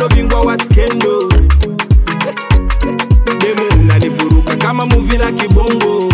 bingwa wa skendo. Demu unanivuruga kama movie la kibongo.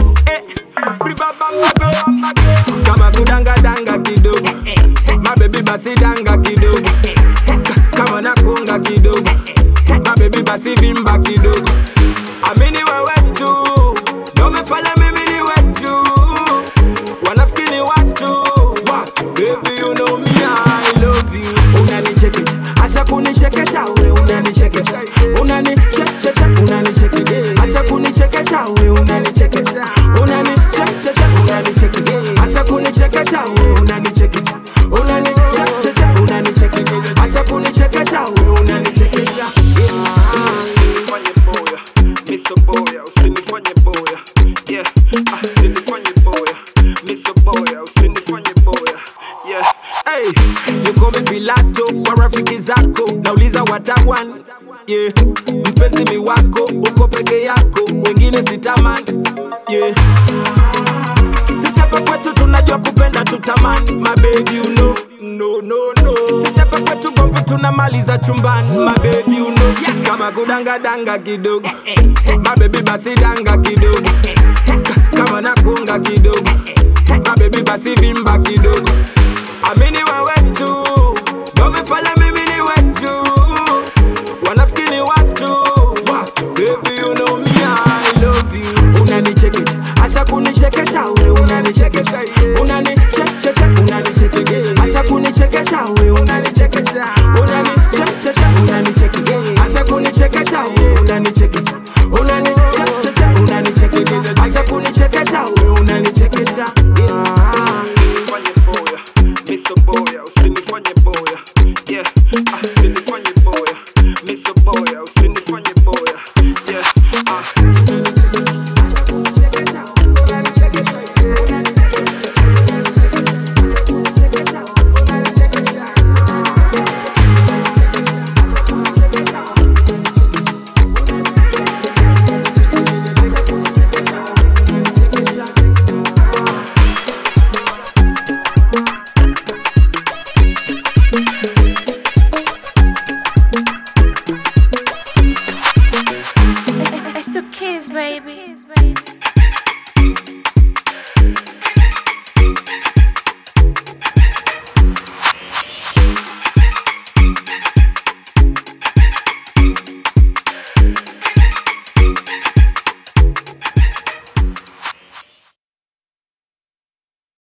Kama kudanga danga kidogo. My baby basi danga kidogo. Kama nakunga kidogo. My baby basi vimba kidogo. Amini wewe tu, ndio umefanya mimi niwe tu. Wanafikiri watu, baby you know me I love you. Unanichekecha, acha kunichekecha wewe unanichekecha. Unanichekecha, unanichekecha, acha kunichekecha wewe unanichekecha. Unanichekecha, unanichekecha, acha kunichekecha wewe unanichekecha. Unanichekecha, unanichekecha, acha kunichekecha wewe unanichekecha. Usinifanye boya, miso boya, usinifanye boya. Yeah, usinifanye boya, miso boya, usinifanye boya. Yeah. Hey, yuko Pilato kwa rafiki zako, nauliza watawan. Yeah, mpenzi mi wako, uko peke yako, wengine sitamani. Yeah, sisi hapa kwetu tunajua kupenda tutamani. My baby you know, no. Sisi hapa kwetu gomvi tunamaliza chumbani. My baby you know, kama kudanga danga kidogo. My baby basi danga kidogo. Kama nakunga kidogo. My baby basi vimba kidogo.